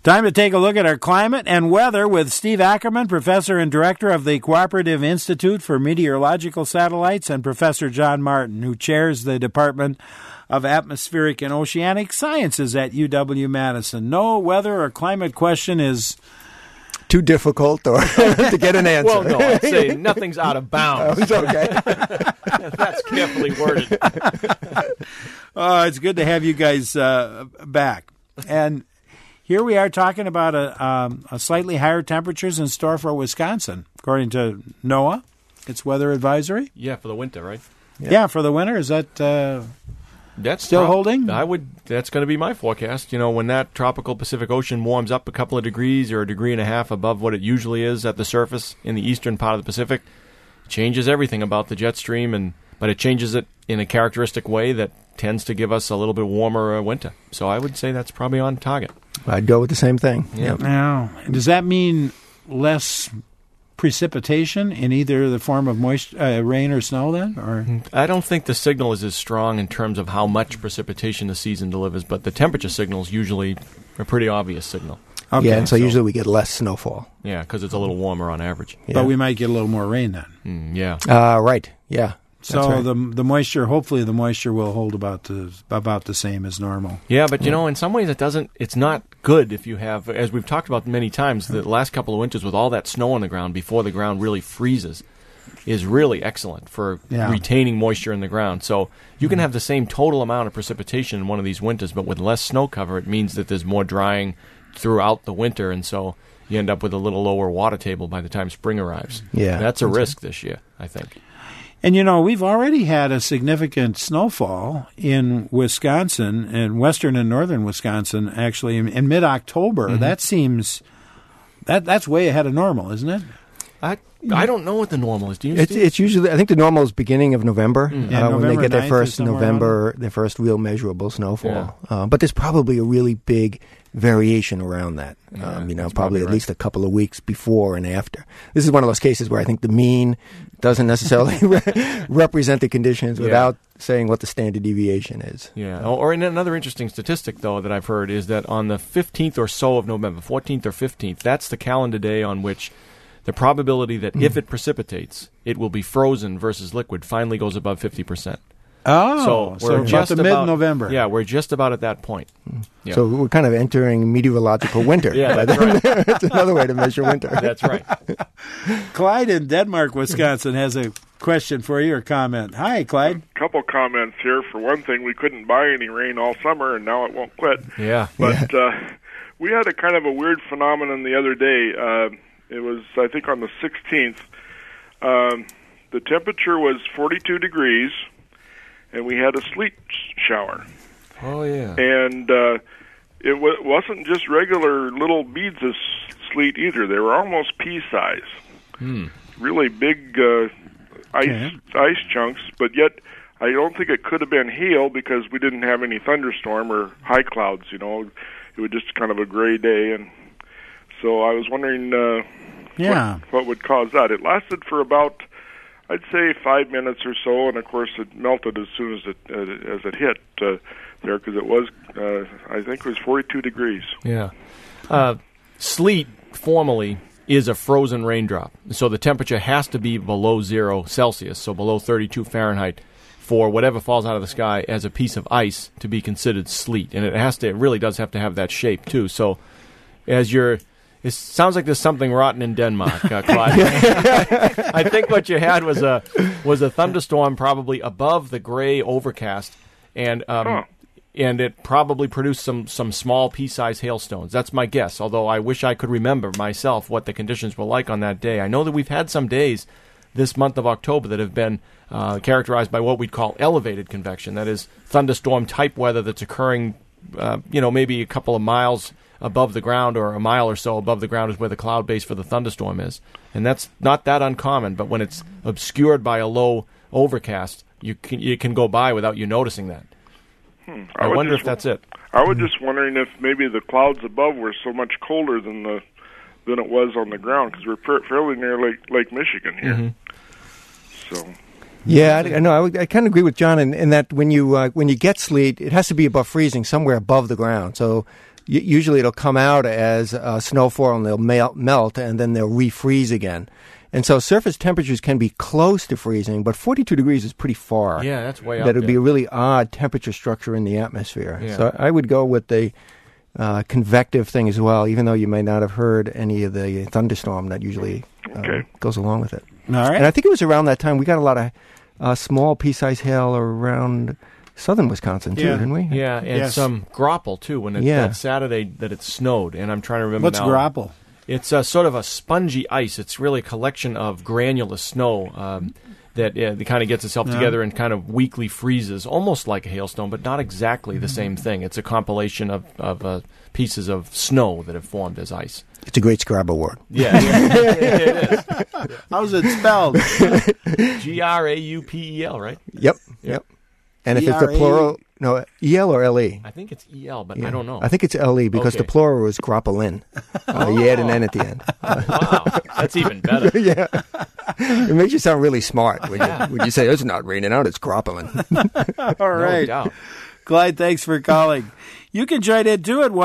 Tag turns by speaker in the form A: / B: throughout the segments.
A: Time to take a look at our climate and weather with Steve Ackerman, professor and director of the Cooperative Institute for Meteorological Satellites, and Professor John Martin, who chairs the Department of Atmospheric and Oceanic Sciences at UW-Madison. No weather or climate question is
B: too difficult or to get an answer.
C: Well, no, I'd say nothing's out of bounds.
B: It's okay.
C: That's carefully worded.
A: It's good to have you guys back. And here we are talking about a slightly higher temperatures in store for Wisconsin, according to NOAA. Its weather advisory.
C: Yeah, for the winter, right?
A: Yeah, for the winter. Is that
C: that's
A: still holding?
C: That's going to be my forecast. You know, when that tropical Pacific Ocean warms up a couple of degrees or a degree and a half above what it usually is at the surface in the eastern part of the Pacific, it changes everything about the jet stream, but it changes it in a characteristic way that tends to give us a little bit warmer winter. So I would say that's probably on target.
B: I'd go with the same thing.
C: Yeah.
A: Now, does that mean less precipitation in either the form of rain or snow then? Or
C: I don't think the signal is as strong in terms of how much precipitation the season delivers, but the temperature signal is usually a pretty obvious signal.
B: Okay, and so usually we get less snowfall.
C: Yeah, because it's a little warmer on average.
A: Yeah. But we might get a little more rain then.
C: Yeah.
B: Right, yeah.
A: So
B: right.
A: the moisture, hopefully the moisture will hold about the same as normal.
C: Yeah, but you know, in some ways it's not good if you have, as we've talked about many times, the last couple of winters with all that snow on the ground before the ground really freezes is really excellent for retaining moisture in the ground. So you can have the same total amount of precipitation in one of these winters, but with less snow cover, it means that there's more drying throughout the winter, and so you end up with a little lower water table by the time spring arrives.
B: Yeah,
C: that's a risk this year, I think.
A: And, you know, we've already had a significant snowfall in Wisconsin, and western and northern Wisconsin, actually, in mid-October.
C: Mm-hmm.
A: That seems that's way ahead of normal, isn't it?
C: I don't know what the normal is. Do you?
B: It's usually, I think the normal is beginning of November, when
A: November
B: they get their
A: 9th
B: first their first real measurable snowfall. Yeah. But there's probably a really big variation around that. Probably at least a couple of weeks before and after. This is one of those cases where I think the mean doesn't necessarily represent the conditions without saying what the standard deviation is.
C: Yeah. Or another interesting statistic, though, that I've heard is that on the 15th or so of November, 14th or 15th, that's the calendar day on which the probability that if it precipitates, it will be frozen versus liquid finally goes above 50%.
A: Oh, so we're just about mid-November.
C: Yeah, we're just about at that point.
B: Yeah. So we're kind of entering meteorological winter.
C: Yeah, that's right.
B: It's another way to measure winter.
C: That's right.
A: Clyde in Denmark, Wisconsin, has a question for you or comment. Hi, Clyde.
D: A couple comments here. For one thing, we couldn't buy any rain all summer, and now it won't quit.
C: Yeah.
D: But we had a kind of a weird phenomenon the other day. It was, I think, on the 16th. The temperature was 42 degrees, and we had a sleet shower.
C: Oh, yeah.
D: And it wasn't just regular little beads of sleet either. They were almost pea-size. Really big ice chunks, but yet I don't think it could have been hail because we didn't have any thunderstorm or high clouds, you know. It was just kind of a gray day, and so I was wondering what would cause that. It lasted for about, I'd say, 5 minutes or so, and of course it melted as soon as it hit there because it was, I think it was 42 degrees.
C: Yeah. Sleet, formally, is a frozen raindrop. So the temperature has to be below 0 Celsius, so below 32 Fahrenheit, for whatever falls out of the sky as a piece of ice to be considered sleet. And it really does have to have that shape, too. So it sounds like there's something rotten in Denmark, Clyde. I think what you had was a thunderstorm probably above the gray overcast, and it probably produced some small pea-sized hailstones. That's my guess, although I wish I could remember myself what the conditions were like on that day. I know that we've had some days this month of October that have been characterized by what we'd call elevated convection. That is thunderstorm-type weather that's occurring, maybe a couple of miles above the ground, or a mile or so above the ground is where the cloud base for the thunderstorm is. And that's not that uncommon, but when it's obscured by a low overcast, you can go by without you noticing that. I wonder if that's it.
D: I was just wondering if maybe the clouds above were so much colder than it was on the ground, because we're fairly near Lake Michigan here. Mm-hmm. So.
B: Yeah, I know. I kind of agree with John in that when you get sleet, it has to be above freezing, somewhere above the ground. So usually it'll come out as snowfall and they'll melt and then they'll refreeze again. And so surface temperatures can be close to freezing, but 42 degrees is pretty far.
C: Yeah, that's way up
B: That would
C: there.
B: be a really odd temperature structure in the atmosphere.
C: Yeah.
B: So I would go with the convective thing as well, even though you may not have heard any of the thunderstorm that usually goes along with it.
A: All right.
B: And I think it was around that time we got a lot of small pea-sized hail around southern Wisconsin, too, didn't we?
C: Yeah, and some grapple, too, when that Saturday that it snowed. And I'm trying to remember
A: What's
C: now.
A: grapple?
C: It's sort of a spongy ice. It's really a collection of granular snow that kind of gets itself together and kind of weakly freezes, almost like a hailstone, but not exactly the same thing. It's a compilation of pieces of snow that have formed as ice.
B: It's a great Scrabble word.
C: Yeah, it is.
A: How's it spelled?
C: Graupel, right?
B: Yep. And if it's the plural, no, E-L or L-E?
C: I think it's E-L, but I don't know.
B: I think it's L-E because the plural was grappelin. You add an N at the end.
C: Wow, that's even better.
B: Yeah. It makes you sound really smart when you say, it's not raining out, it's grappelin.
A: All right.
C: No doubt.
A: Clyde, thanks for calling. You can join in too at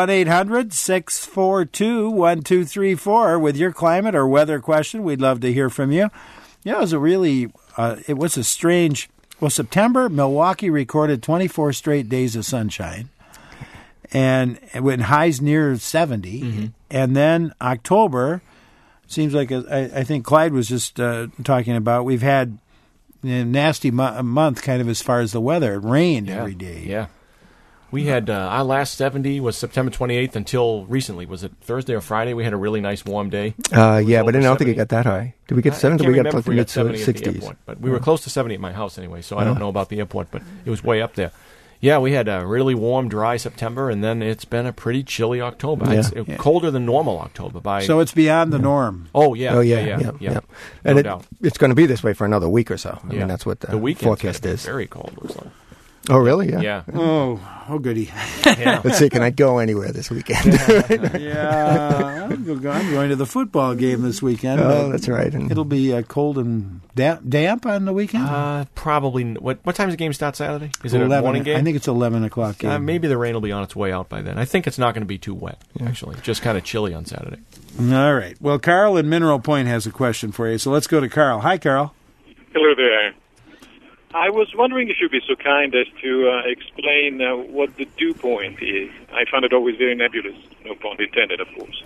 A: 1-800-642-1234 with your climate or weather question. We'd love to hear from you. Yeah, it was a strange... Well, September, Milwaukee recorded 24 straight days of sunshine, and when highs near 70. Mm-hmm. And then October, seems like I think Clyde was just talking about. We've had a nasty month, kind of as far as the weather. It rained every day.
C: Yeah, we had our last 70 was September 28th until recently. Was it Thursday or Friday? We had a really nice warm day.
B: But I don't think it got that high. Did we get 70?
C: We
B: got
C: like
B: mid
C: 70 at the airport, but we were close to 70 at my house anyway, so I don't know about the airport, but it was way up there. Yeah, we had a really warm, dry September, and then it's been a pretty chilly October.
B: Yeah.
C: It's colder than normal October.
A: So it's beyond the norm.
C: Oh, yeah.
B: And it's going to be this way for another week or so. I mean, that's what the forecast is.
C: Very cold, looks like.
B: Oh, really? Yeah.
C: Yeah.
A: Oh, goody.
C: Yeah.
B: Let's see, can I go anywhere this weekend?
A: Yeah, I'm going to the football game this weekend.
B: Oh, that's right.
A: And it'll be cold and damp on the weekend?
C: Probably. What time does the game start Saturday? Is it
A: 11,
C: a morning game?
A: I think it's 11 o'clock game.
C: Maybe the rain will be on its way out by then. I think it's not going to be too wet, actually. Just kind of chilly on Saturday.
A: All right. Well, Carl in Mineral Point has a question for you, so let's go to Carl. Hi, Carl.
E: Hello there. I was wondering if you'd be so kind as to explain what the dew point is. I find it always very nebulous. No pun intended, of course.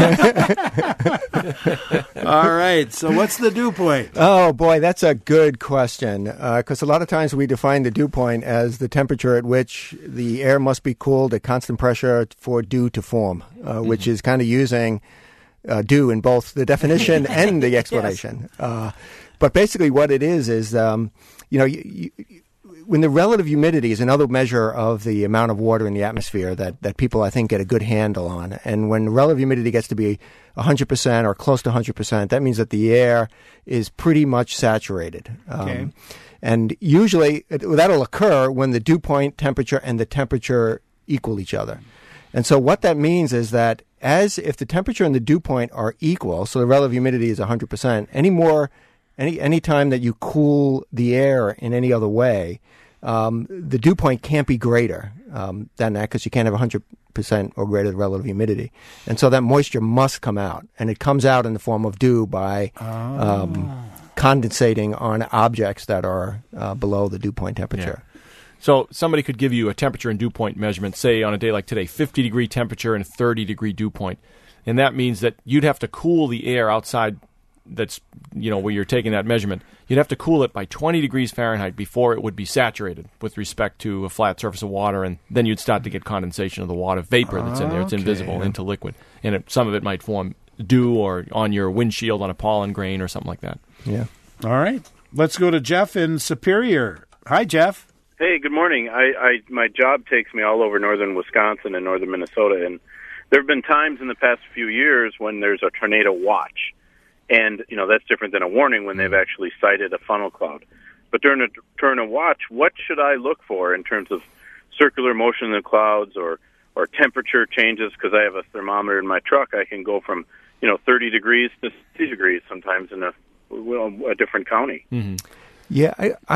A: All right. So what's the dew point?
B: Oh, boy, that's a good question. Because a lot of times we define the dew point as the temperature at which the air must be cooled at constant pressure for dew to form, which is kind of using dew in both the definition and the explanation. Yes. But basically what it is when the relative humidity is another measure of the amount of water in the atmosphere that people, I think, get a good handle on. And when relative humidity gets to be 100% or close to 100%, that means that the air is pretty much saturated.
A: Okay.
B: And usually that'll occur when the dew point temperature and the temperature equal each other. And so what that means is that if the temperature and the dew point are equal, so the relative humidity is 100%, any time that you cool the air in any other way, the dew point can't be greater than that because you can't have 100% or greater relative humidity. And so that moisture must come out. And it comes out in the form of dew by condensating on objects that are below the dew point temperature.
C: Yeah. So somebody could give you a temperature and dew point measurement, say on a day like today, 50-degree temperature and 30-degree dew point. And that means that you'd have to cool the air outside that's, where you're taking that measurement. You'd have to cool it by 20 degrees Fahrenheit before it would be saturated with respect to a flat surface of water, and then you'd start to get condensation of the water vapor that's in there. It's invisible into liquid. And some of it might form dew or on your windshield on a pollen grain or something like that.
B: Yeah.
A: All right. Let's go to Jeff in Superior. Hi, Jeff.
F: Hey, good morning. My job takes me all over northern Wisconsin and northern Minnesota, and there have been times in the past few years when there's a tornado watch. And, that's different than a warning when they've actually sighted a funnel cloud. But during a watch, what should I look for in terms of circular motion in the clouds or temperature changes? Because I have a thermometer in my truck. I can go from, 30 degrees to 60 degrees sometimes in a different county.
C: Mm-hmm.
B: Yeah,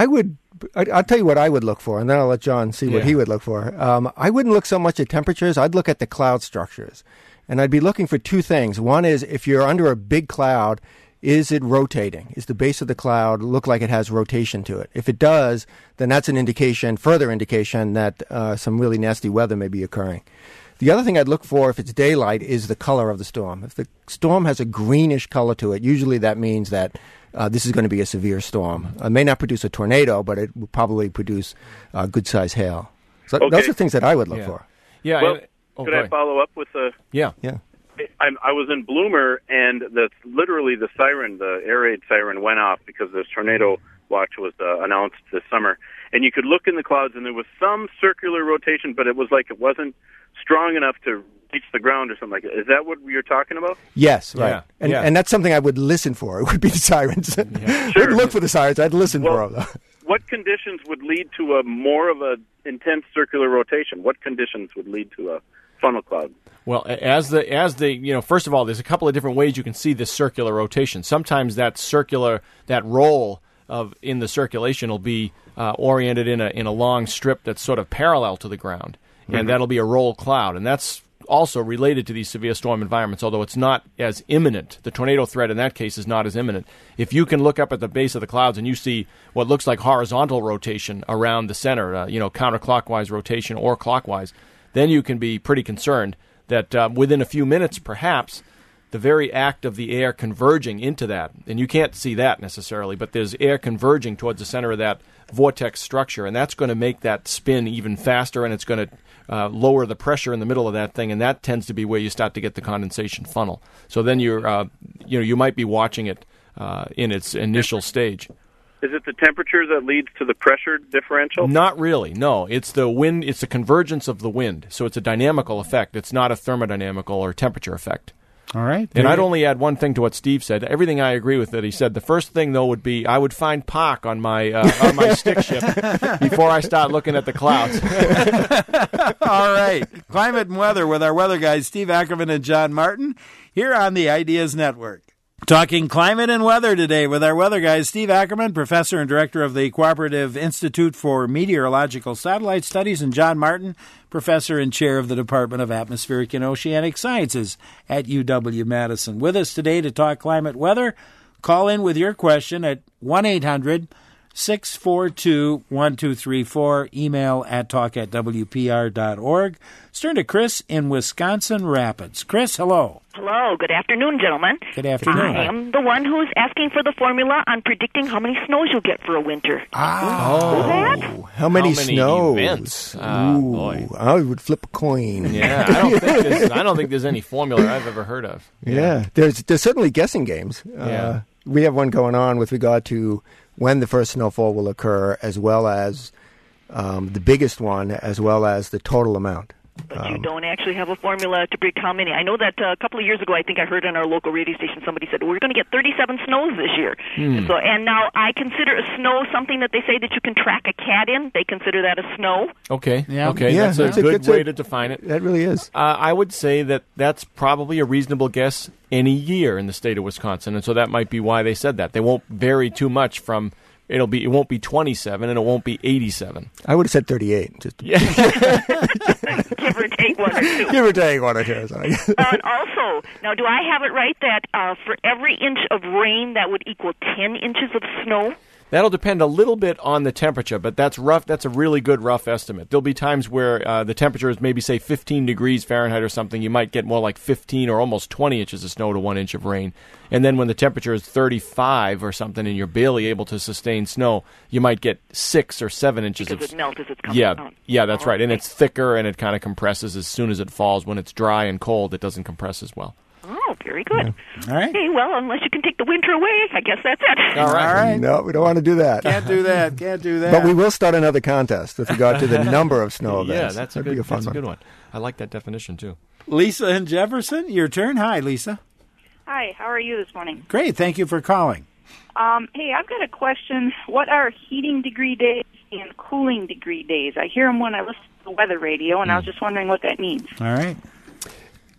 B: I'll tell you what I would look for, and then I'll let John see what he would look for. I wouldn't look so much at temperatures. I'd look at the cloud structures. And I'd be looking for two things. One is if you're under a big cloud, is it rotating? Is the base of the cloud look like it has rotation to it? If it does, then that's an indication, further indication, that some really nasty weather may be occurring. The other thing I'd look for if it's daylight is the color of the storm. If the storm has a greenish color to it, usually that means that this is going to be a severe storm. It may not produce a tornado, but it will probably produce good-sized hail. So those are things that I would look for.
C: Yeah.
F: Well, could I follow up with a...
C: Yeah.
F: I was in Bloomer, and literally the siren, the air raid siren, went off because this tornado watch was announced this summer. And you could look in the clouds, and there was some circular rotation, but it was like it wasn't strong enough to reach the ground or something like that. Is that what you're talking about?
B: Yes, right. And that's something I would listen for. It would be the sirens.
F: Sure.
B: I wouldn't look for the sirens. I'd listen for them.
F: What conditions would lead to a more of an intense circular rotation? What conditions would lead to a funnel cloud?
C: Well, as the first of all, there's a couple of different ways you can see this circular rotation. Sometimes that roll in the circulation will be oriented in a long strip that's sort of parallel to the ground, and that'll be a roll cloud, and that's also related to these severe storm environments, although it's not as imminent. The tornado threat in that case is not as imminent. If you can look up at the base of the clouds and you see what looks like horizontal rotation around the center, counterclockwise rotation or clockwise, then you can be pretty concerned that within a few minutes, perhaps, the very act of the air converging into that, and you can't see that necessarily, but there's air converging towards the center of that vortex structure, and that's going to make that spin even faster, and it's going to lower the pressure in the middle of that thing, and that tends to be where you start to get the condensation funnel. So then you might be watching it in its initial stage.
F: Is it the temperature that leads to the pressure differential?
C: Not really, no. It's the wind. It's the convergence of the wind. So it's a dynamical effect. It's not a thermodynamical or temperature effect.
A: All right.
C: And I'd only add one thing to what Steve said. Everything I agree with that he said. The first thing, though, would be I would find Park on my stick shift before I start looking at the clouds.
A: All right. Climate and weather with our weather guys, Steve Ackerman and John Martin, here on the Ideas Network. Talking climate and weather today with our weather guys, Steve Ackerman, professor and director of the Cooperative Institute for Meteorological Satellite Studies, and John Martin, professor and chair of the Department of Atmospheric and Oceanic Sciences at UW-Madison. With us today to talk climate weather, call in with your question at 1-800-642-1234, email at talk@wpr.org. Let's turn to Chris in Wisconsin Rapids. Chris, hello.
G: Hello. Good afternoon, gentlemen.
A: Good afternoon.
G: I am the one who's asking for the formula on predicting how many snows you'll get for a winter.
B: How many snows?
C: Events?
B: Boy. I would flip a coin.
C: Yeah, I don't think there's any formula I've ever heard of.
B: Yeah, there's certainly guessing games. We have one going on with regard to when the first snowfall will occur, as well as the biggest one, as well as the total amount.
G: But you don't actually have a formula to predict how many. I know that a couple of years ago, I think I heard on our local radio station, somebody said, we're going to get 37 snows this year. And now I consider a snow something that they say that you can track a cat in. They consider that a snow.
C: Okay.
A: Yeah.
C: Okay.
B: Yeah,
C: that's a good way to define it.
B: That really is.
C: I would say that that's probably a reasonable guess any year in the state of Wisconsin, and so that might be why they said that. They won't vary too much from... It won't be 27 and it won't be 87.
B: I would have said 38.
G: Give or take one or two.
B: Give or take one or two.
G: Also, now do I have it right that for every inch of rain that would equal 10 inches of snow?
C: That'll depend a little bit on the temperature, but that's rough. That's a really good rough estimate. There'll be times where the temperature is maybe, say, 15 degrees Fahrenheit or something. You might get more like 15 or almost 20 inches of snow to 1 inch of rain. And then when the temperature is 35 or something and you're barely able to sustain snow, you might get 6 or 7 inches
G: because
C: of...
G: it melts as it's coming out.
C: Yeah, that's right. And it's thicker and it kind of compresses as soon as it falls. When it's dry and cold, it doesn't compress as well.
G: Oh, very good.
A: Yeah. All right.
G: Okay, well, unless you can take the winter away, I guess that's it.
C: All right.
B: No, we don't want to do that.
A: Can't do that.
B: But we will start another contest with regard to the number of snow events.
C: Yeah, that's a good one. I like that definition, too.
A: Lisa in Jefferson, your turn. Hi, Lisa.
H: Hi, how are you this morning?
A: Great. Thank you for calling.
H: Hey, I've got a question. What are heating degree days and cooling degree days? I hear them when I listen to the weather radio, and I was just wondering what that means.
A: All right.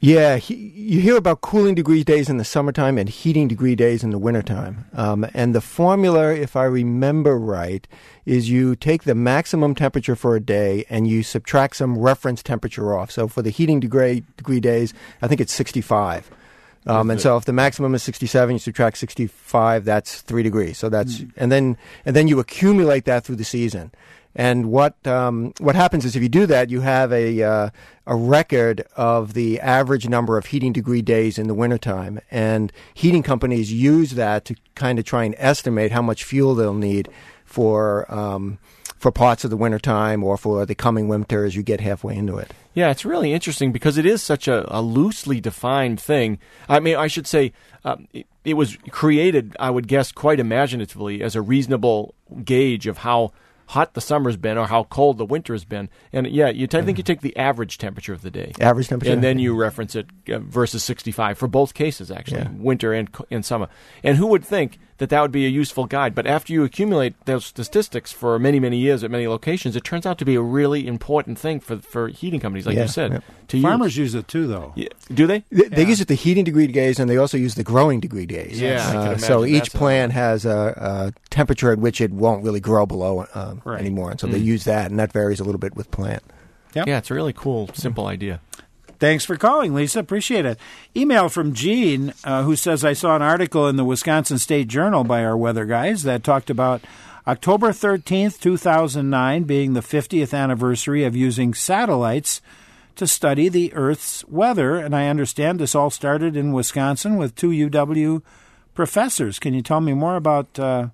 B: Yeah, you hear about cooling degree days in the summertime and heating degree days in the wintertime. And the formula, if I remember right, is you take the maximum temperature for a day and you subtract some reference temperature off. So for the heating degree days, I think it's 65. And so if the maximum is 67, you subtract 65, that's 3 degrees. So that's and then you accumulate that through the season. And what happens is if you do that, you have a record of the average number of heating degree days in the wintertime. And heating companies use that to kind of try and estimate how much fuel they'll need for parts of the wintertime or for the coming winter as you get halfway into it.
C: Yeah, it's really interesting because it is such a loosely defined thing. I mean, I should say it was created, I would guess, quite imaginatively as a reasonable gauge of how hot the summer's been or how cold the winter has been. And yeah, I think you take the average temperature of the day.
B: Average temperature.
C: And then you reference it versus 65 for both cases, actually, winter and summer. And who would think that would be a useful guide? But after you accumulate those statistics for many, many years at many locations, it turns out to be a really important thing for heating companies, like you said. To
A: Farmers use it too, though.
C: Yeah. Do they?
B: They use it the heating degree days, and they also use the growing degree days.
C: Yeah, I can imagine.
B: So each plant has a temperature at which it won't really grow below anymore, and so they use that, and that varies a little bit with plant.
A: Yep.
C: Yeah, it's a really cool, simple idea.
A: Thanks for calling, Lisa. Appreciate it. Email from Gene, who says, I saw an article in the Wisconsin State Journal by our weather guys that talked about October 13th, 2009 being the 50th anniversary of using satellites to study the Earth's weather. And I understand this all started in Wisconsin with 2 UW professors. Can you tell me more about the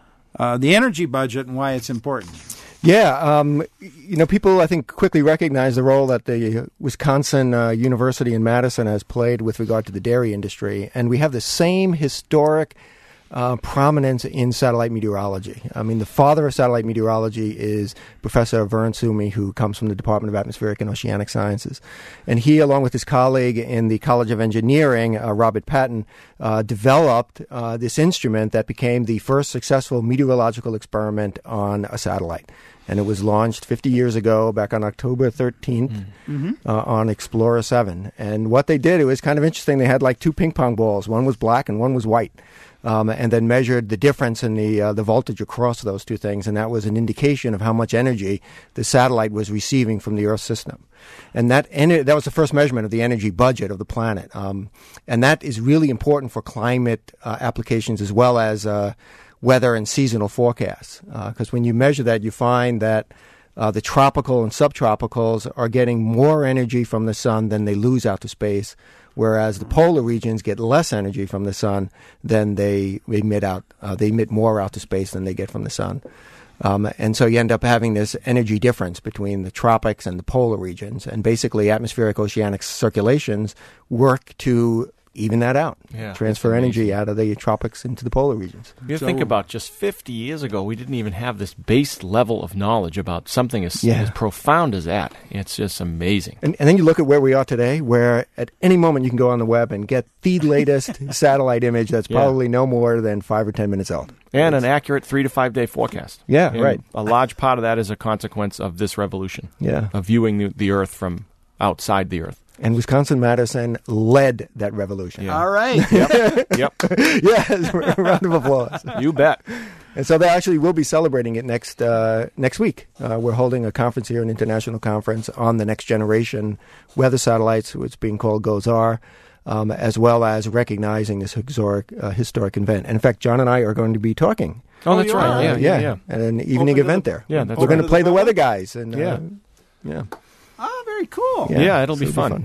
A: energy budget and why it's important?
B: Yeah, people, I think, quickly recognize the role that the Wisconsin University in Madison has played with regard to the dairy industry. And we have the same historic prominence in satellite meteorology. I mean, the father of satellite meteorology is Professor Vern Suomi, who comes from the Department of Atmospheric and Oceanic Sciences. And he, along with his colleague in the College of Engineering, Robert Patton, developed this instrument that became the first successful meteorological experiment on a satellite. And it was launched 50 years ago, back on October 13th, on Explorer 7. And what they did, it was kind of interesting. They had like 2 ping pong balls. One was black and one was white. And then measured the difference in the voltage across those 2 things. And that was an indication of how much energy the satellite was receiving from the Earth system. And that was the first measurement of the energy budget of the planet. And that is really important for climate applications as well as weather and seasonal forecasts. Because when you measure that, you find that the tropical and subtropicals are getting more energy from the sun than they lose out to space, whereas the polar regions get less energy from the sun than they emit out. They emit more out to space than they get from the sun. And so you end up having this energy difference between the tropics and the polar regions. And basically atmospheric oceanic circulations work to even that out, transfer energy out of the tropics into the polar regions.
C: You think about just 50 years ago, we didn't even have this base level of knowledge about something as profound as that. It's just amazing.
B: And then you look at where we are today, where at any moment you can go on the web and get the latest satellite image that's probably no more than 5 or 10 minutes old.
C: And an accurate 3 to 5 day forecast.
B: Yeah, right.
C: A large part of that is a consequence of this revolution, of viewing the Earth from outside the Earth.
B: And Wisconsin-Madison led that revolution.
A: Yeah. All right.
C: Yep.
B: Yes, round of applause.
C: You bet.
B: And so they actually will be celebrating it next week. We're holding a conference here, an international conference on the next generation weather satellites, which is being called GOES-R, as well as recognizing this historic event. And in fact, John and I are going to be talking.
C: Oh, that's right. Yeah.
B: At an evening event there.
C: Yeah, that's
B: We're going to play the weather guys. And,
A: yeah. Oh, very cool.
C: Yeah, it'll be fun.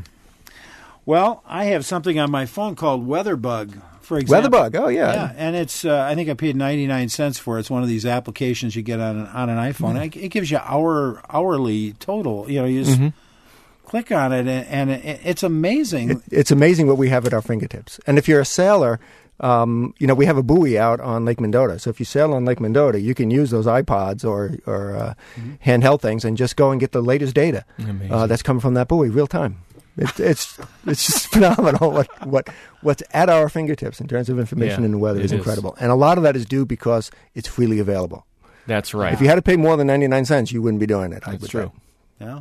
A: Well, I have something on my phone called WeatherBug, for example.
B: WeatherBug, oh, yeah.
A: Yeah, and it's, I think I paid 99 cents for it. It's one of these applications you get on an iPhone. Mm-hmm. It gives you hourly total. You just click on it, and it's amazing.
B: It's amazing what we have at our fingertips. And if you're a sailor, we have a buoy out on Lake Mendota. So if you sail on Lake Mendota, you can use those iPods or handheld things and just go and get the latest data that's coming from that buoy real time. It's just phenomenal what's at our fingertips in terms of information in the weather is incredible. And a lot of that is due because it's freely available.
C: That's right.
B: If you had to pay more than 99 cents, you wouldn't be doing it.
C: That's true.
A: Yeah.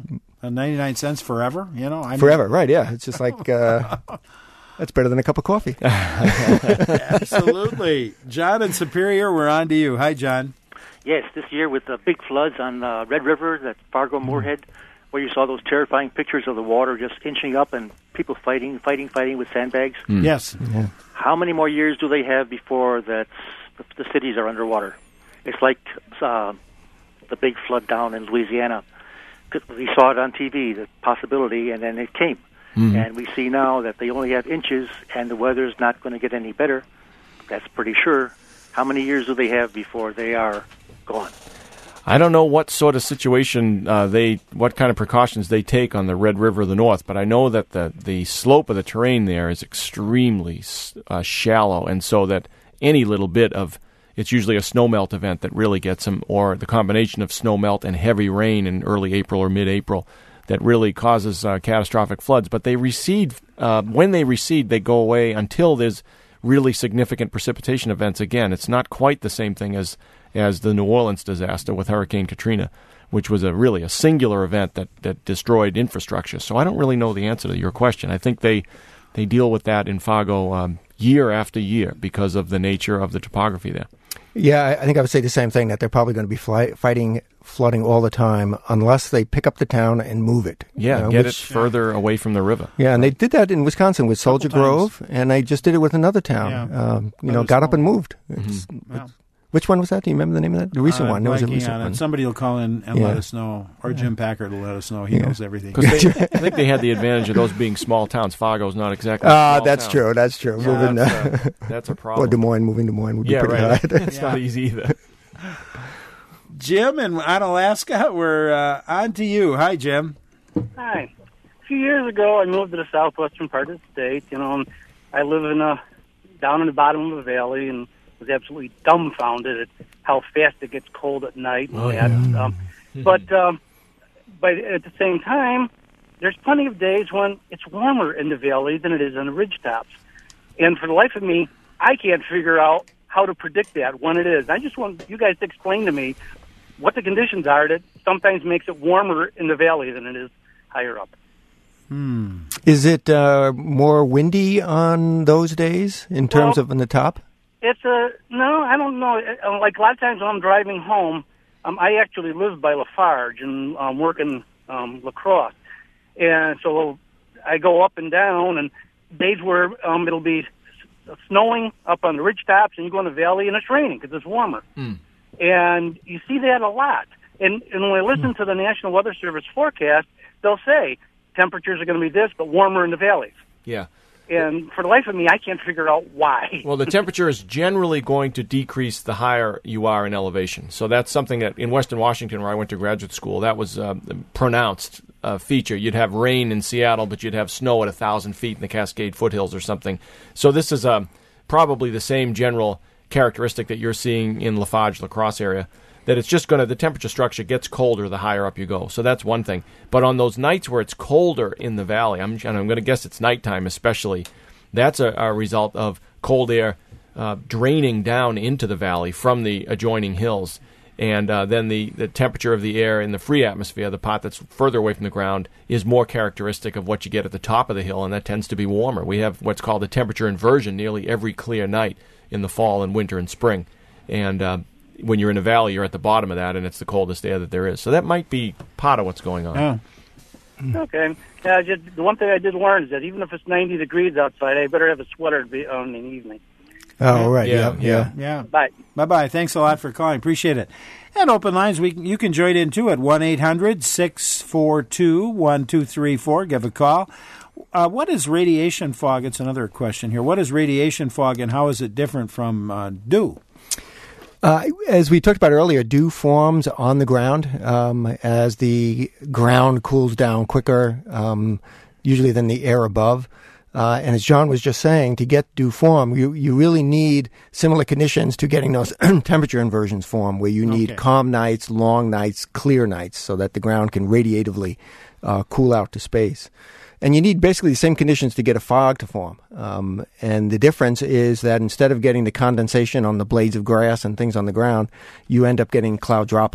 A: 99 cents forever,
B: forever, right, yeah. It's just like, that's better than a cup of coffee.
A: Absolutely. John in Superior, we're on to you. Hi, John.
I: Yes, this year with the big floods on Red River, that Fargo Moorhead, where you saw those terrifying pictures of the water just inching up and people fighting with sandbags.
A: Yes.
B: Yeah.
I: How many more years do they have before the cities are underwater? It's like the big flood down in Louisiana. We saw it on TV, the possibility, and then it came. Mm-hmm. And we see now that they only have inches, and the weather's not going to get any better. That's pretty sure. How many years do they have before they are gone?
C: I don't know what sort of situation what kind of precautions they take on the Red River of the North, but I know that the slope of the terrain there is extremely shallow, and so that any little bit of, it's usually a snowmelt event that really gets them, or the combination of snowmelt and heavy rain in early April or mid-April that really causes catastrophic floods. But they recede. When they recede, they go away until there's really significant precipitation events again. It's not quite the same thing as the New Orleans disaster with Hurricane Katrina, which was really a singular event that destroyed infrastructure. So I don't really know the answer to your question. I think they deal with that in Fargo year after year because of the nature of the topography there.
B: Yeah, I think I would say the same thing, that they're probably going to be fighting flooding all the time unless they pick up the town and move it.
C: Yeah, get it further away from the river.
B: Yeah, and they did that in Wisconsin with Soldier Grove, and they just did it with another town. Got up and moved. Which one was that? Do you remember the name of that? The recent one. There was a recent one.
A: Somebody will call in and let us know, or Jim Packard will let us know. He knows everything.
C: I think they had the advantage of those being small towns. Fargo's not exactly a small
B: that's
C: town.
B: True. That's true.
C: Yeah, that's a problem.
B: Or Des Moines, moving Des Moines would be pretty hard.
C: It's not easy either.
A: Jim in Alaska, we're on to you. Hi, Jim.
J: Hi. A few years ago, I moved to the southwestern part of the state. And I live down in the bottom of a valley, and was absolutely dumbfounded at how fast it gets cold at night. But at the same time, there's plenty of days when it's warmer in the valley than it is on the ridgetops. And for the life of me, I can't figure out how to predict that when it is. I just want you guys to explain to me what the conditions are that sometimes makes it warmer in the valley than it is higher up.
B: Is it more windy on those days in terms of on the top?
J: No, I don't know. Like a lot of times when I'm driving home, I actually live by Lafarge and work in La Crosse. And so I go up and down, and days where it'll be snowing up on the ridgetops, and you go in the valley and it's raining because it's warmer. And you see that a lot. And when I listen to the National Weather Service forecast, they'll say temperatures are going to be this, but warmer in the valleys.
C: Yeah.
J: And for the life of me, I can't figure out why.
C: Well, the temperature is generally going to decrease the higher you are in elevation. So that's something that in Western Washington, where I went to graduate school, that was a pronounced feature. You'd have rain in Seattle, but you'd have snow at 1,000 feet in the Cascade foothills or something. So this is probably the same general characteristic that you're seeing in Lafarge, La Crosse area, that it's just the temperature structure gets colder the higher up you go. So that's one thing. But on those nights where it's colder in the valley, I'm going to guess it's nighttime especially, that's a result of cold air draining down into the valley from the adjoining hills. And then the temperature of the air in the free atmosphere, the part that's further away from the ground, is more characteristic of what you get at the top of the hill, and that tends to be warmer. We have what's called a temperature inversion nearly every clear night in the fall and winter and spring. And when you're in a valley, you're at the bottom of that, and it's the coldest air that there is. So that might be part of what's going on.
J: Okay. The one thing I did learn is that even if it's 90 degrees outside, I better have a sweater on in the evening.
B: Oh, right. Yeah.
J: Bye.
A: Bye-bye. Thanks a lot for calling. Appreciate it. And open lines, you can join in, too, at 1-800-642-1234. Give a call. What is radiation fog? It's another question here. What is radiation fog, and how is it different from dew?
B: As we talked about earlier, dew forms on the ground as the ground cools down quicker, usually than the air above. And as John was just saying, to get dew form, you really need similar conditions to getting those temperature inversions form, where you need calm nights, long nights, clear nights, so that the ground can radiatively cool out to space. And you need basically the same conditions to get a fog to form. And the difference is that instead of getting the condensation on the blades of grass and things on the ground, you end up getting cloud droplets.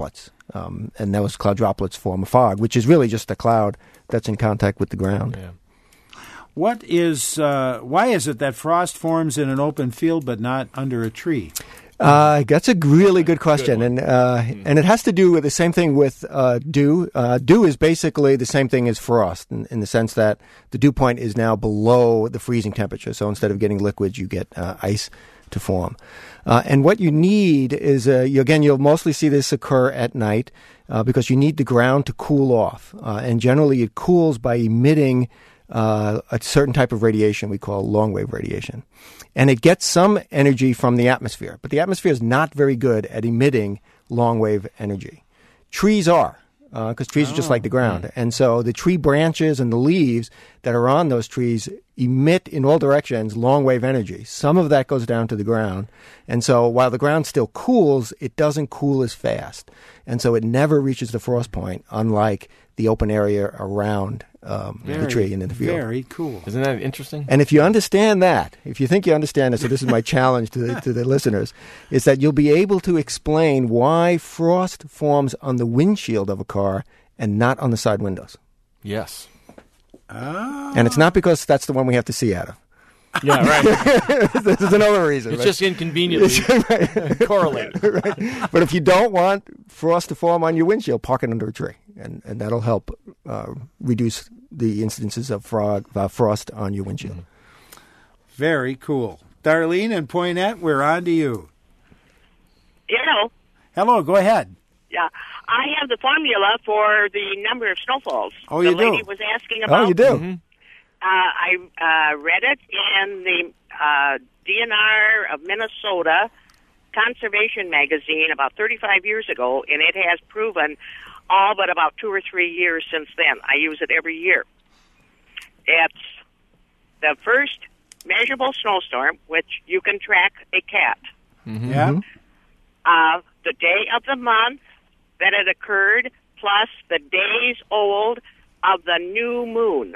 B: and those cloud droplets form a fog, which is really just a cloud that's in contact with the ground.
C: Yeah.
A: Why is it that frost forms in an open field but not under a tree?
B: That's a really good question, and it has to do with the same thing with dew. Dew is basically the same thing as frost in the sense that the dew point is now below the freezing temperature. So instead of getting liquids, you get ice to form. And what you need is, you'll mostly see this occur at night because you need the ground to cool off. And generally it cools by emitting a certain type of radiation we call long-wave radiation. And it gets some energy from the atmosphere, but the atmosphere is not very good at emitting long-wave energy. Trees are, because trees are just like the ground. And so the tree branches and the leaves that are on those trees emit in all directions long-wave energy. Some of that goes down to the ground. And so while the ground still cools, it doesn't cool as fast. And so it never reaches the frost point, unlike the open area around the tree and in the field.
A: Very cool.
C: Isn't that interesting?
B: And if you understand that, if you think you understand it, so this is my challenge to the listeners, is that you'll be able to explain why frost forms on the windshield of a car and not on the side windows.
C: Yes.
B: And it's not because that's the one we have to see out of.
C: Yeah, right.
B: This is another reason.
C: It's just inconveniently correlated.
B: Right. But if you don't want frost to form on your windshield, park it under a tree, and that'll help reduce the incidences of frost on your windshield.
A: Very cool. Darlene and Poynette, we're on to you.
K: Hello.
A: Hello, go ahead.
K: Yeah, I have the formula for the number of snowfalls.
A: Oh, you
K: the lady
A: do?
K: was asking about.
B: Oh, you do? Mm-hmm.
K: I read it in the DNR of Minnesota Conservation Magazine about 35 years ago, and it has proven all but about 2 or 3 years since then. I use it every year. It's the first measurable snowstorm, which you can track a cat.
A: Mm-hmm. Yeah.
K: The day of the month that it occurred, plus the days old of the new moon.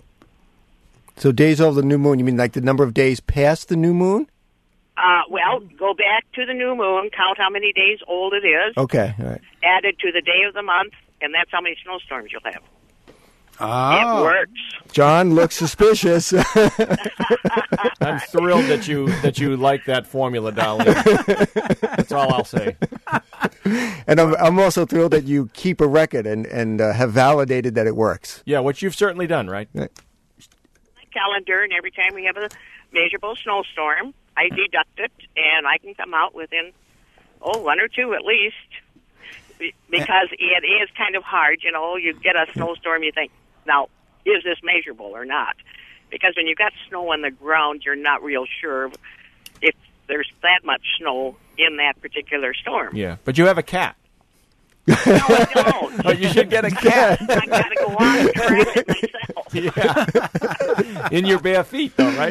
B: So days of the new moon, you mean like the number of days past the new moon?
K: Well, go back to the new moon, count how many days old it is.
B: Okay, all right.
K: Add it to the day of the month, and that's how many snowstorms you'll have.
A: Oh.
K: It works.
B: John looks suspicious.
C: I'm thrilled that you like that formula, Darlene. That's all I'll say.
B: And I'm also thrilled that you keep a record and have validated that it works.
C: Yeah, which you've certainly done, right?
K: Calendar, and every time we have a measurable snowstorm, I deduct it, and I can come out within, 1 or 2 at least, because it is kind of hard. You get a snowstorm, you think, now, is this measurable or not? Because when you've got snow on the ground, you're not real sure if there's that much snow in that particular storm.
C: Yeah, but you have a cat.
K: No, I don't.
C: Oh, you should get a cat.
K: I got to go on and track it myself.
C: Yeah. In your bare feet, though, right?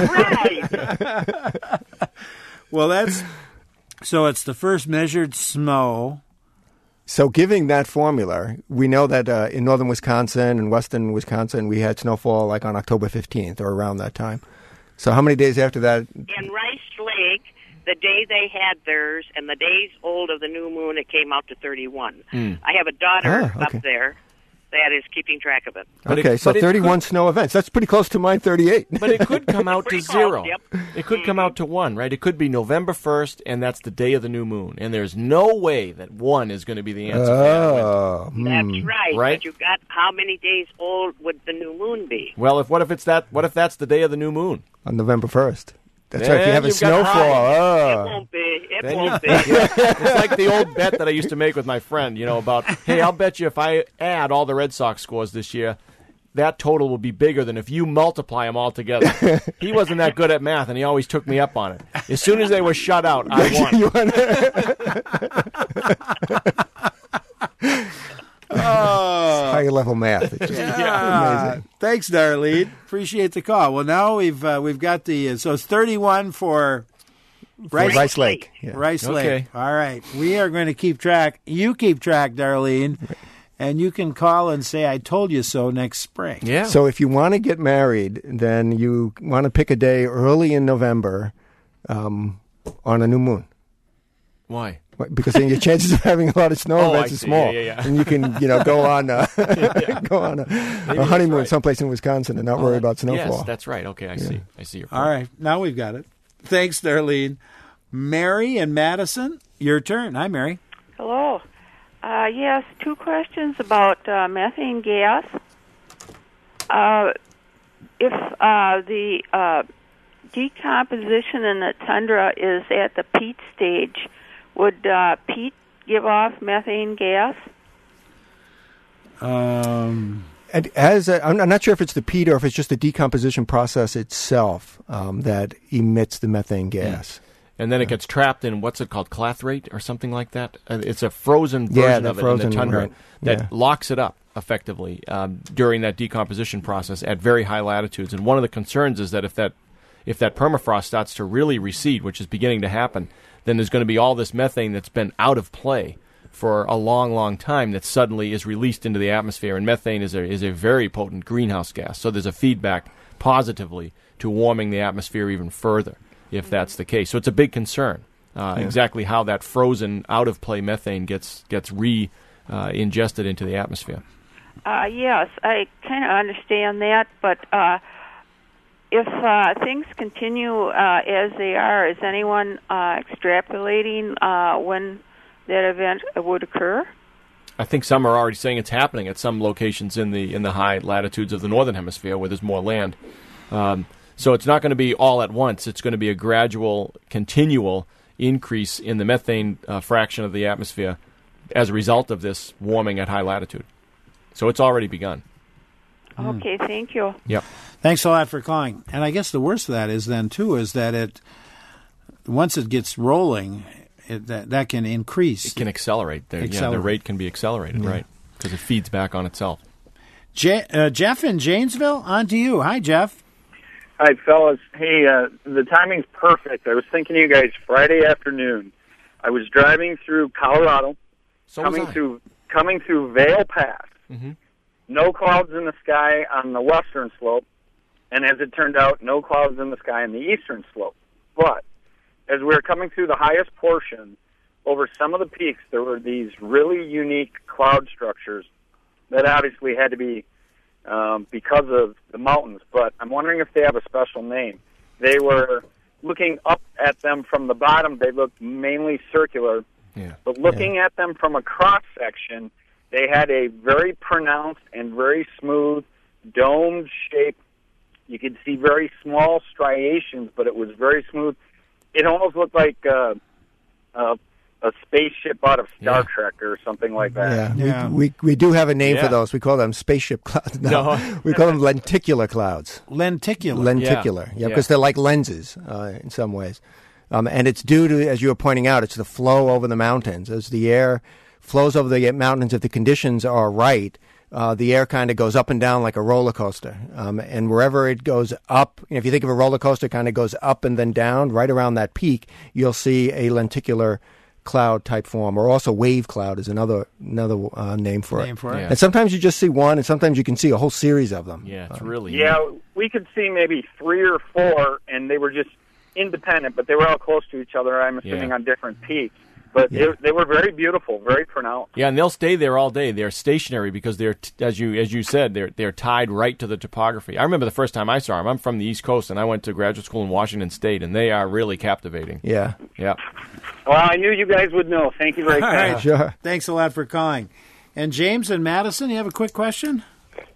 K: Right.
A: Well, so it's the first measured snow.
B: So giving that formula, we know that in northern Wisconsin and western Wisconsin, we had snowfall like on October 15th or around that time. So how many days after that?
K: In Rice Lake, the day they had theirs and the days old of the new moon, it came out to 31. I have a daughter up there that is keeping track of it.
B: Okay, so 31 snow events. That's pretty close to mine, 38.
C: But it could come out to 0.
K: Yep.
C: It could come out to 1, right? It could be November 1st, and that's the day of the new moon. And there's no way that 1 is going to be the answer.
K: That's right.
C: Right?
K: But you've got how many days old would the new moon be?
C: Well, what if that's the day of the new moon?
B: On November 1st. That's
C: Then
B: right, if you have a
C: you've got
B: snowfall.
K: It won't be. It
C: Then
K: won't be.
C: It's like the old bet that I used to make with my friend, about, hey, I'll bet you if I add all the Red Sox scores this year, that total will be bigger than if you multiply them all together. He wasn't that good at math, and he always took me up on it. As soon as they were shut out, I won.
B: Higher level math. It's just amazing.
A: Thanks, Darlene. Appreciate the call. Well, now we've got the so it's 31 for
B: Rice Lake. Yeah.
A: Rice Lake. All right, we are going to keep track. You keep track, Darlene, and you can call and say "I told you so" next spring.
C: Yeah.
B: So if you want to get married, then you want to pick a day early in November, on a new moon.
C: Why?
B: Because then your chances of having a lot of snow events are small, and you can go on a honeymoon someplace in Wisconsin and not worry about snowfall.
C: Yes, that's right. Okay, I see your point.
A: All right, now we've got it. Thanks, Darlene. Mary and Madison, your turn. Hi, Mary.
L: Hello. Yes, 2 questions about methane gas. If the decomposition in the tundra is at the peat stage, would peat give off methane gas?
B: And I'm not sure if it's the peat or if it's just the decomposition process itself that emits the methane gas.
C: And then it gets trapped in, what's it called, clathrate or something like that? It's a frozen version of it in the tundra that locks it up effectively during that decomposition process at very high latitudes. And one of the concerns is that if that permafrost starts to really recede, which is beginning to happen, then there's going to be all this methane that's been out of play for a long, long time that suddenly is released into the atmosphere. And methane is a very potent greenhouse gas. So there's a feedback positively to warming the atmosphere even further, if that's the case. So it's a big concern, exactly how that frozen, out-of-play methane gets ingested into the atmosphere.
L: Yes, I kind of understand that, but if things continue as they are, is anyone extrapolating when that event would occur?
C: I think some are already saying it's happening at some locations in the high latitudes of the northern hemisphere where there's more land. So it's not going to be all at once. It's going to be a gradual, continual increase in the methane fraction of the atmosphere as a result of this warming at high latitude. So it's already begun.
L: Okay, thank you.
C: Yep.
A: Thanks a lot for calling. And I guess the worst of that is then, too, is that once it gets rolling, that can increase.
C: It can accelerate. The rate can be accelerated, right, because it feeds back on itself.
A: Jeff in Janesville, on to you. Hi, Jeff.
M: Hi, fellas. Hey, the timing's perfect. I was thinking of you guys Friday afternoon. I was driving through Colorado, coming through Vail Pass. Mm-hmm. No clouds in the sky on the western slope, and as it turned out, no clouds in the sky on the eastern slope. But as we were coming through the highest portion, over some of the peaks, there were these really unique cloud structures that obviously had to be because of the mountains, but I'm wondering if they have a special name. They were looking up at them from the bottom, they looked mainly circular, but looking at them from a cross-section, they had a very pronounced and very smooth domed shape. You could see very small striations, but it was very smooth. It almost looked like a spaceship out of Star Trek or something like that.
B: Yeah. We do have a name for those. We call them spaceship clouds. No. We call them lenticular clouds.
A: Lenticular.
B: Yeah, because they're like lenses in some ways. And it's due to, as you were pointing out, it's the flow over the mountains. As the air flows over the mountains, if the conditions are right, the air kind of goes up and down like a roller coaster. And wherever it goes up, if you think of a roller coaster, kind of goes up and then down, right around that peak, you'll see a lenticular cloud type form, or also wave cloud is another name for it.
A: Yeah.
B: And sometimes you just see one, and sometimes you can see a whole series of them.
C: Yeah, it's really
M: we could see maybe 3 or 4, and they were just independent, but they were all close to each other, I'm assuming, on different peaks. But they were very beautiful, very pronounced.
C: Yeah, and they'll stay there all day. They're stationary because they're, as you said, they're tied right to the topography. I remember the first time I saw them. I'm from the East Coast, and I went to graduate school in Washington State, and they are really captivating.
B: Yeah.
C: Yeah.
M: Well, I knew you guys would know. Thank you very much.
A: All right.
B: Sure.
A: Thanks a lot for calling. And James and Madison, you have a quick question?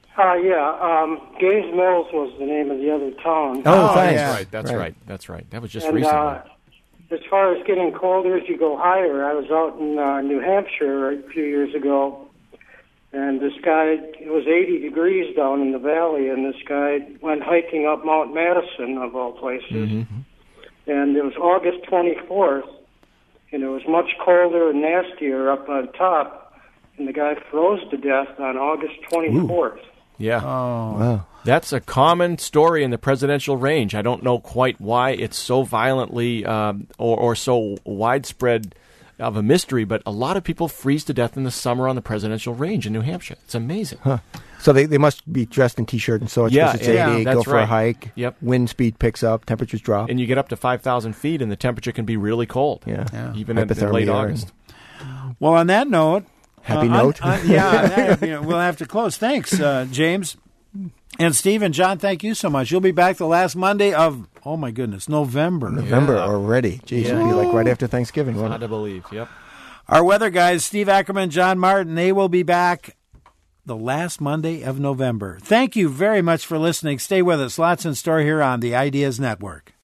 N: Gaines Mills was the name of the other town.
B: Oh, thanks.
C: Yeah. That's right. That was just recently.
N: As far as getting colder as you go higher, I was out in New Hampshire a few years ago, and this guy, it was 80 degrees down in the valley, and this guy went hiking up Mount Madison, of all places. Mm-hmm. And it was August 24th, and it was much colder and nastier up on top, and the guy froze to death on August 24th.
C: Ooh. Yeah.
B: Oh, wow.
C: That's a common story in the presidential range. I don't know quite why it's so violently or so widespread of a mystery, but a lot of people freeze to death in the summer on the presidential range in New Hampshire. It's amazing.
B: Huh. So they must be dressed in T-shirt and shorts because it's 80, go for a hike.
C: Yep.
B: Wind speed picks up, temperatures drop.
C: And you get up to 5,000 feet, and the temperature can be really cold.
B: Yeah.
C: Even in late August.
A: Well, on that note...
B: Happy note.
A: We'll have to close. Thanks, James. And Steve and John, thank you so much. You'll be back the last Monday of, oh my goodness, November.
B: Already. Geez, it'll be like right after Thanksgiving.
C: It's hard to believe, yep.
A: Our weather guys, Steve Ackerman, John Martin, they will be back the last Monday of November. Thank you very much for listening. Stay with us. Lots in store here on the Ideas Network.